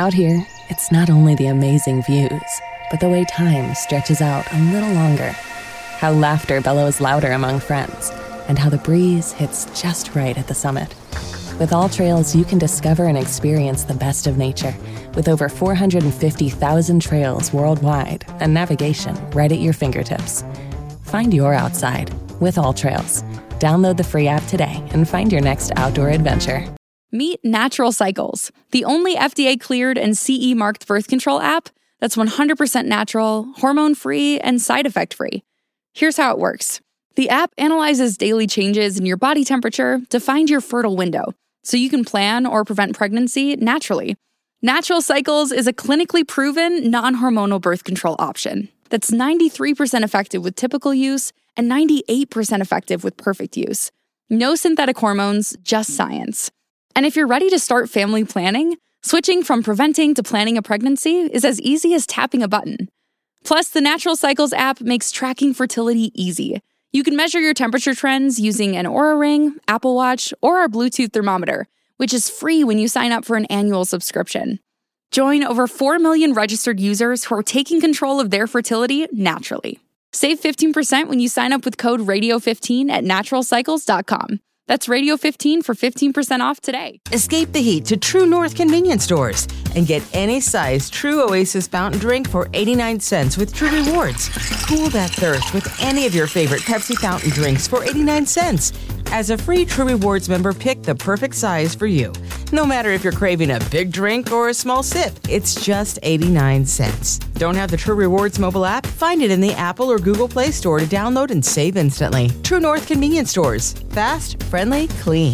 Out here, it's not only the amazing views, but the way time stretches out a little longer. How laughter bellows louder among friends, and how the breeze hits just right at the summit. With All Trails, you can discover and experience the best of nature, with over 450,000 trails worldwide and navigation right at your fingertips. Find your outside with All Trails. Download the free app today and find your next outdoor adventure. Meet Natural Cycles, the only FDA-cleared and CE-marked birth control app that's 100% natural, hormone-free, and side effect-free. Here's how it works. The app analyzes daily changes in your body temperature to find your fertile window, so you can plan or prevent pregnancy naturally. Natural Cycles is a clinically proven, non-hormonal birth control option that's 93% effective with typical use and 98% effective with perfect use. No synthetic hormones, just science. And if you're ready to start family planning, switching from preventing to planning a pregnancy is as easy as tapping a button. Plus, the Natural Cycles app makes tracking fertility easy. You can measure your temperature trends using an Oura Ring, Apple Watch, or our Bluetooth thermometer, which is free when you sign up for an annual subscription. Join over 4 million registered users who are taking control of their fertility naturally. Save 15% when you sign up with code RADIO15 at naturalcycles.com. That's Radio15 for 15% off today. Escape the heat to True North convenience stores and get any size True Oasis fountain drink for 89 cents with True Rewards. Cool that thirst with any of your favorite Pepsi fountain drinks for 89 cents. As a free True Rewards member, pick the perfect size for you. No matter if you're craving a big drink or a small sip, it's just 89 cents. Don't have the True Rewards mobile app? Find it in the Apple or Google Play Store to download and save instantly. True North convenience stores. Fast, friendly, clean.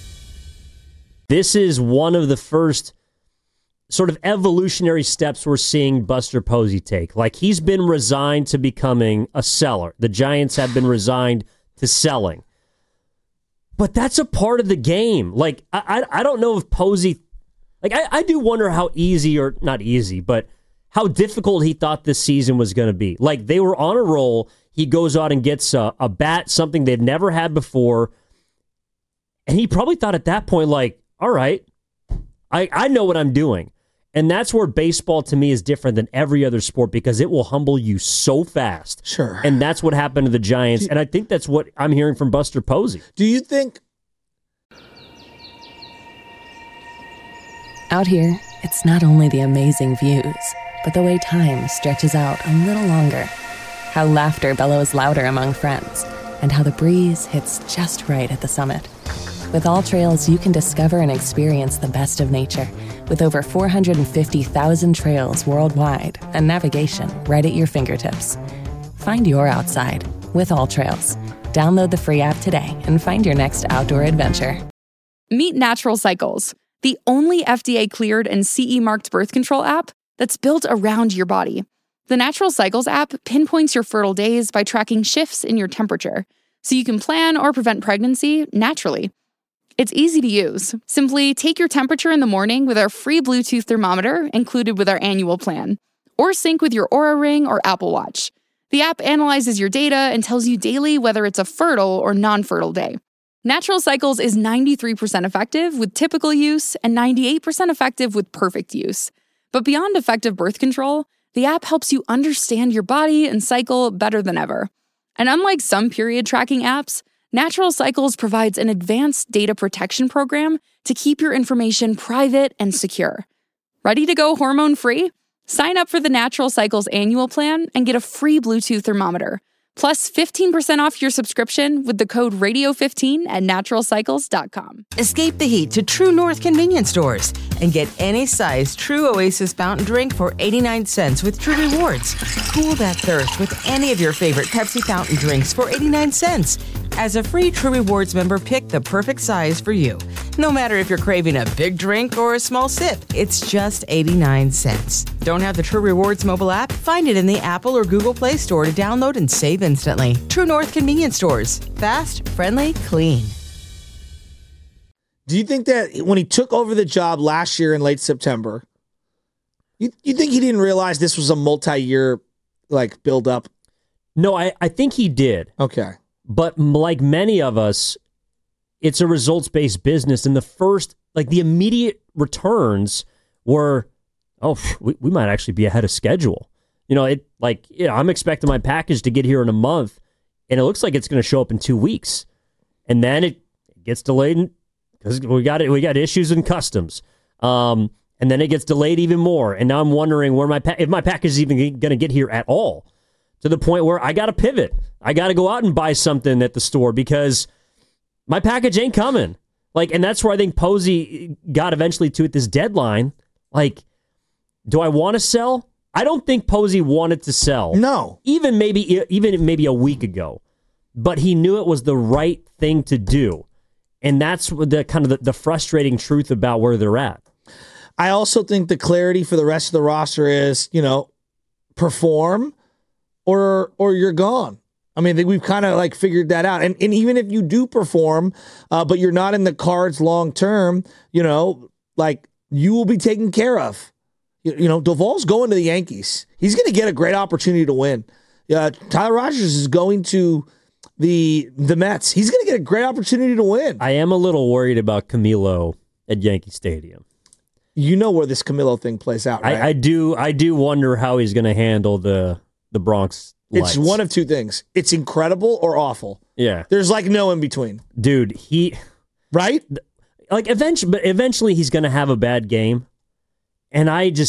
This is one of the first sort of evolutionary steps we're seeing Buster Posey take. Like, he's been resigned to becoming a seller. The Giants have been resigned to selling. But that's a part of the game. Like, I don't know if Posey... Like, I do wonder how easy, or not easy, but how difficult he thought this season was going to be. Like, they were on a roll. He goes out and gets a bat, something they've never had before. And he probably thought at that point, like, all right, I know what I'm doing. And that's where baseball, to me, is different than every other sport, because it will humble you so fast. Sure. And that's what happened to the Giants. And I think that's what I'm hearing from Buster Posey. Do you think... Out here, it's not only the amazing views, but the way time stretches out a little longer. How laughter bellows louder among friends, and how the breeze hits just right at the summit. With All Trails, you can discover and experience the best of nature, with over 450,000 trails worldwide and navigation right at your fingertips. Find your outside with All Trails. Download the free app today and find your next outdoor adventure. Meet Natural Cycles, the only FDA-cleared and CE-marked birth control app that's built around your body. The Natural Cycles app pinpoints your fertile days by tracking shifts in your temperature, so you can plan or prevent pregnancy naturally. It's easy to use. Simply take your temperature in the morning with our free Bluetooth thermometer included with our annual plan, or sync with your Oura Ring or Apple Watch. The app analyzes your data and tells you daily whether it's a fertile or non-fertile day. Natural Cycles is 93% effective with typical use and 98% effective with perfect use. But beyond effective birth control, the app helps you understand your body and cycle better than ever. And unlike some period tracking apps, Natural Cycles provides an advanced data protection program to keep your information private and secure. Ready to go hormone-free? Sign up for the Natural Cycles annual plan and get a free Bluetooth thermometer, plus 15% off your subscription with the code RADIO15 at naturalcycles.com. Escape the heat to True North convenience stores and get any size True Oasis fountain drink for 89 cents with True Rewards. Cool that thirst with any of your favorite Pepsi fountain drinks for 89 cents. As a free True Rewards member, pick the perfect size for you. No matter if you're craving a big drink or a small sip, it's just 89 cents. Don't have the True Rewards mobile app? Find it in the Apple or Google Play Store to download and save instantly. True North convenience stores. Fast, friendly, clean. Do you think that when he took over the job last year in late September, you think he didn't realize this was a multi-year build up? No, I think he did. Okay. But like many of us, it's a results-based business. And the immediate returns were we might actually be ahead of schedule. I'm expecting my package to get here in a month, and it looks like it's going to show up in 2 weeks. And then it gets delayed because we got issues in customs. And then it gets delayed even more. And now I'm wondering if my package is even going to get here at all, to the point where I got to pivot. I got to go out and buy something at the store because my package ain't coming. And that's where I think Posey got eventually to at this deadline. Do I want to sell? I don't think Posey wanted to sell. No. Even maybe a week ago. But he knew it was the right thing to do. And that's the kind of the frustrating truth about where they're at. I also think the clarity for the rest of the roster is, perform or you're gone. I mean, I think we've kind of figured that out. And even if you do perform, but you're not in the cards long term, you will be taken care of. Duvall's going to the Yankees. He's going to get a great opportunity to win. Tyler Rogers is going to the Mets. He's going to get a great opportunity to win. I am a little worried about Camilo at Yankee Stadium. You know where this Camilo thing plays out, right? I do wonder how he's going to handle the Bronx lights. It's one of two things. It's incredible or awful. Yeah. There's no in between. Dude, right? Eventually he's going to have a bad game. And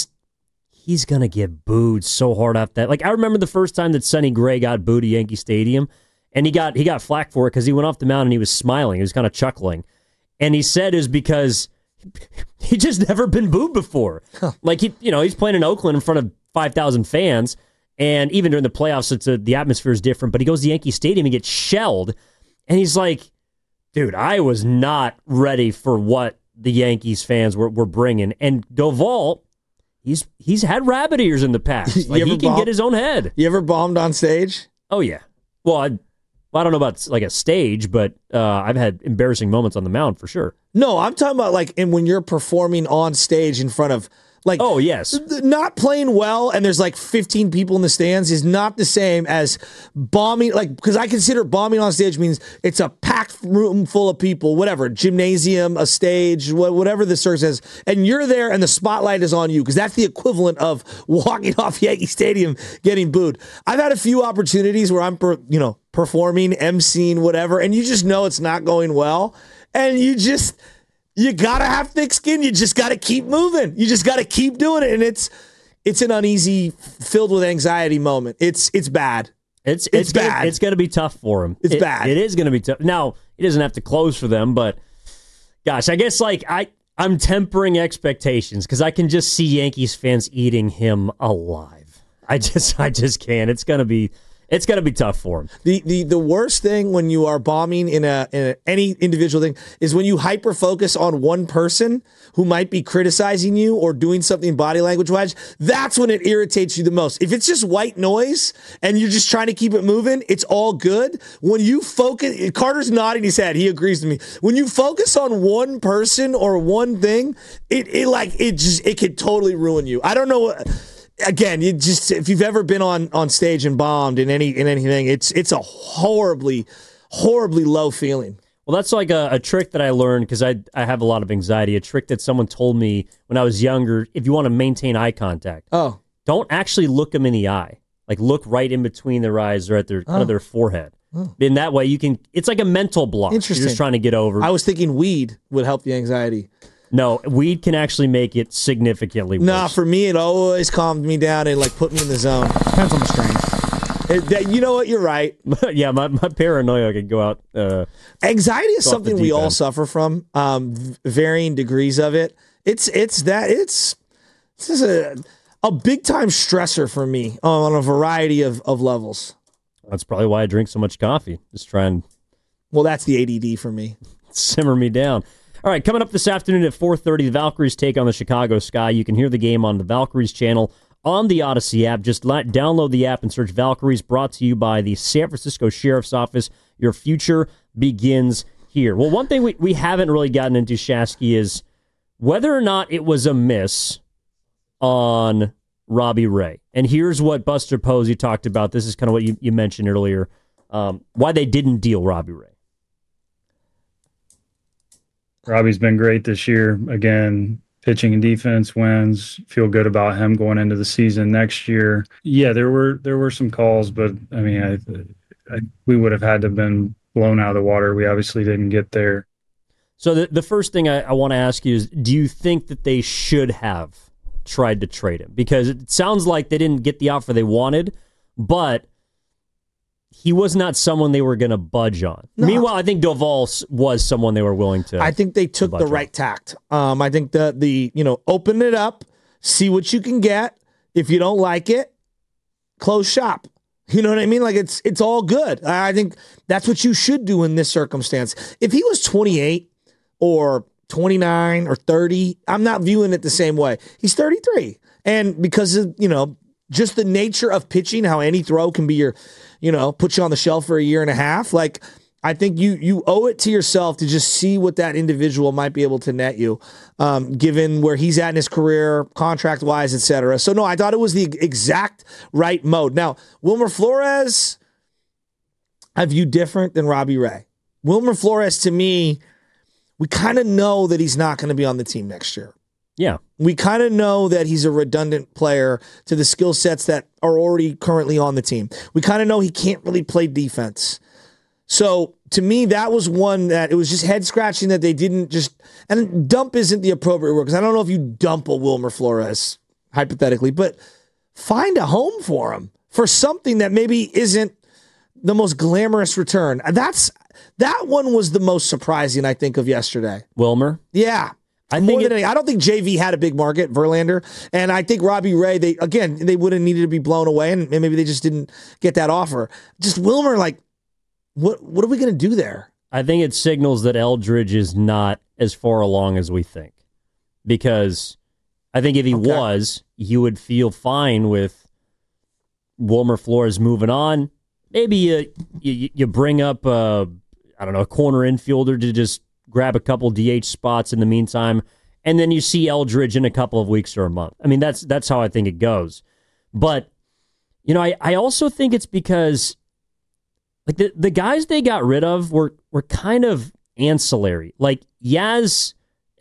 he's going to get booed so hard off that. I remember the first time that Sonny Gray got booed at Yankee Stadium, and he got flack for it because he went off the mound and he was smiling. He was kind of chuckling. And he said it was because he just never been booed before. Huh. He's playing in Oakland in front of 5,000 fans, and even during the playoffs, the atmosphere is different. But he goes to Yankee Stadium and gets shelled, and he's like, dude, I was not ready for what the Yankees fans were bringing. And Duvall, he's had rabbit ears in the past. He can get his own head. You ever bombed on stage? Oh, yeah. Well, I don't know about a stage, but I've had embarrassing moments on the mound for sure. No, I'm talking about when you're performing on stage in front of oh, yes. Not playing well and there's 15 people in the stands is not the same as bombing, because I consider bombing on stage means it's a packed room full of people, whatever, gymnasium, a stage, whatever the circus is, and you're there and the spotlight is on you, because that's the equivalent of walking off Yankee Stadium getting booed. I've had a few opportunities where I'm performing, emceeing, whatever, and you just know it's not going well, and you gotta have thick skin. You just gotta keep moving. You just gotta keep doing it, and it's an uneasy, filled with anxiety moment. It's bad. It's bad. It's gonna be tough for him. It's bad. It is gonna be tough. Now he doesn't have to close for them, but gosh, I guess I'm tempering expectations because I can just see Yankees fans eating him alive. I just can't. It's gonna be tough for him. The worst thing when you are bombing in any individual thing is when you hyper focus on one person who might be criticizing you or doing something body language wise. That's when it irritates you the most. If it's just white noise and you're just trying to keep it moving, it's all good. When you focus, Carter's nodding his head. He agrees with me. When you focus on one person or one thing, it could totally ruin you. I don't know. Again, if you've ever been on stage and bombed in anything, it's a horribly, horribly low feeling. Well, that's a trick that I learned because I have a lot of anxiety. A trick that someone told me when I was younger. If you want to maintain eye contact, don't actually look them in the eye. Look right in between their eyes or at their kind of their forehead. In that way, you can. It's like a mental block. Interesting. You're just trying to get over. I was thinking weed would help the anxiety. No, weed can actually make it significantly worse. Nah, for me, it always calmed me down and put me in the zone. Depends on the strain. You know what? You're right. Yeah, my paranoia could go out. Anxiety is something we all suffer from, varying degrees of it. This is a big time stressor for me on a variety of levels. That's probably why I drink so much coffee. Just try and. Well, that's the ADD for me. Simmer me down. All right, coming up this afternoon at 4:30, the Valkyries take on the Chicago Sky. You can hear the game on the Valkyries channel on the Odyssey app. Just download the app and search Valkyries, brought to you by the San Francisco Sheriff's Office. Your future begins here. Well, one thing we haven't really gotten into, Shasky, is whether or not it was a miss on Robbie Ray. And here's what Buster Posey talked about. This is kind of what you mentioned earlier, why they didn't deal Robbie Ray. Robbie's been great this year. Again, pitching and defense wins. Feel good about him going into the season next year. Yeah, there were some calls, but I mean, we would have had to have been blown out of the water. We obviously didn't get there. So the first thing I want to ask you is, do you think that they should have tried to trade him? Because it sounds like they didn't get the offer they wanted, but he was not someone they were going to budge on. No. Meanwhile, I think Doval was someone they were willing to. I think they took the right tact. I think the open it up, see what you can get. If you don't like it, close shop. You know what I mean? Like it's all good. I think that's what you should do in this circumstance. If he was 28 or 29 or 30, I'm not viewing it the same way. He's 33. And because of, just the nature of pitching, how any throw can be your, put you on the shelf for a year and a half. Like, I think you owe it to yourself to just see what that individual might be able to net you, given where he's at in his career, contract-wise, et cetera. So, no, I thought it was the exact right mode. Now, Wilmer Flores, I view different than Robbie Ray. Wilmer Flores, to me, we kind of know that he's not going to be on the team next year. Yeah. We kind of know that he's a redundant player to the skill sets that are already currently on the team. We kind of know he can't really play defense. So to me, that was one that it was just head scratching that they didn't just, and dump isn't the appropriate word because I don't know if you dump a Wilmer Flores, hypothetically, but find a home for him for something that maybe isn't the most glamorous return. That one was the most surprising, I think, of yesterday. Wilmer? Yeah. I don't think JV had a big market, Verlander, and I think Robbie Ray, they would have needed to be blown away, and maybe they just didn't get that offer. Just Wilmer, like, what are we going to do there? I think it signals that Eldridge is not as far along as we think, because I think if he was, you would feel fine with Wilmer Flores moving on. Maybe you bring up a corner infielder to just grab a couple DH spots in the meantime, and then you see Eldridge in a couple of weeks or a month. I mean, that's how I think it goes. But, I also think it's because like the guys they got rid of were kind of ancillary. Like Yaz,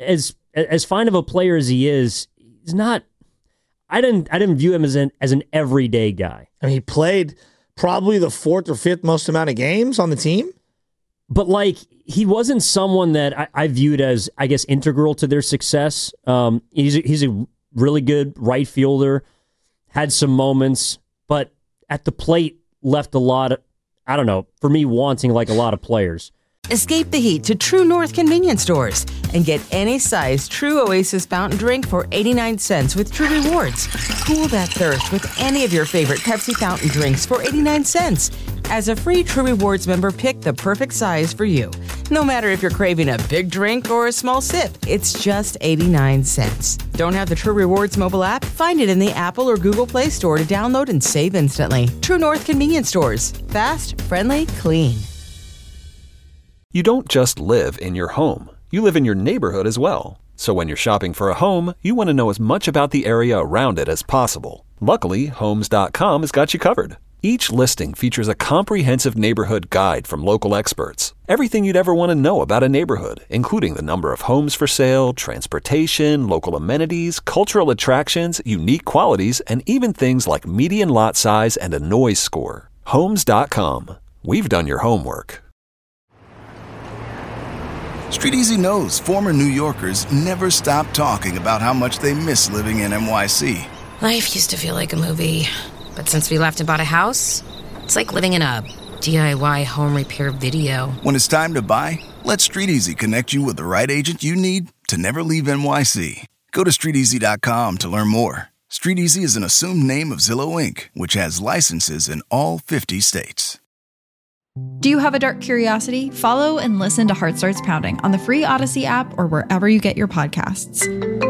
as fine of a player as he is, he's not. I didn't view him as an everyday guy. I mean, he played probably the fourth or fifth most amount of games on the team. But, he wasn't someone that I viewed as, I guess, integral to their success. He's a really good right fielder, had some moments, but at the plate left a lot of, for me, wanting like a lot of players. Escape the heat to True North convenience stores and get any size True Oasis fountain drink for 89 cents with True Rewards. Cool that thirst with any of your favorite Pepsi fountain drinks for 89 cents. As a free True Rewards member, pick the perfect size for you. No matter if you're craving a big drink or a small sip, it's just 89 cents. Don't have the True Rewards mobile app? Find it in the Apple or Google Play Store to download and save instantly. True North convenience stores. Fast, friendly, clean. You don't just live in your home. You live in your neighborhood as well. So when you're shopping for a home, you want to know as much about the area around it as possible. Luckily, Homes.com has got you covered. Each listing features a comprehensive neighborhood guide from local experts. Everything you'd ever want to know about a neighborhood, including the number of homes for sale, transportation, local amenities, cultural attractions, unique qualities, and even things like median lot size and a noise score. Homes.com. We've done your homework. StreetEasy knows former New Yorkers never stop talking about how much they miss living in NYC. Life used to feel like a movie, but since we left and bought a house, it's like living in a DIY home repair video. When it's time to buy, let StreetEasy connect you with the right agent you need to never leave NYC. Go to StreetEasy.com to learn more. StreetEasy is an assumed name of Zillow Inc., which has licenses in all 50 states. Do you have a dark curiosity? Follow and listen to Heart Starts Pounding on the free Odyssey app or wherever you get your podcasts.